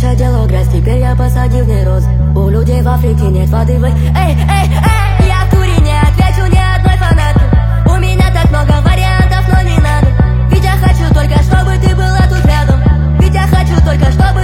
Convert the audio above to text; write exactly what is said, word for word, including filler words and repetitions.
Раньше делал грязь, теперь я посадил в ней роз. У людей в Африке нет воды в... Эй, эй, эй, я в туре не отвечу ни одной фанатке. У меня так много вариантов, но не надо. Ведь я хочу только, чтобы ты была тут рядом. Ведь я хочу только, чтобы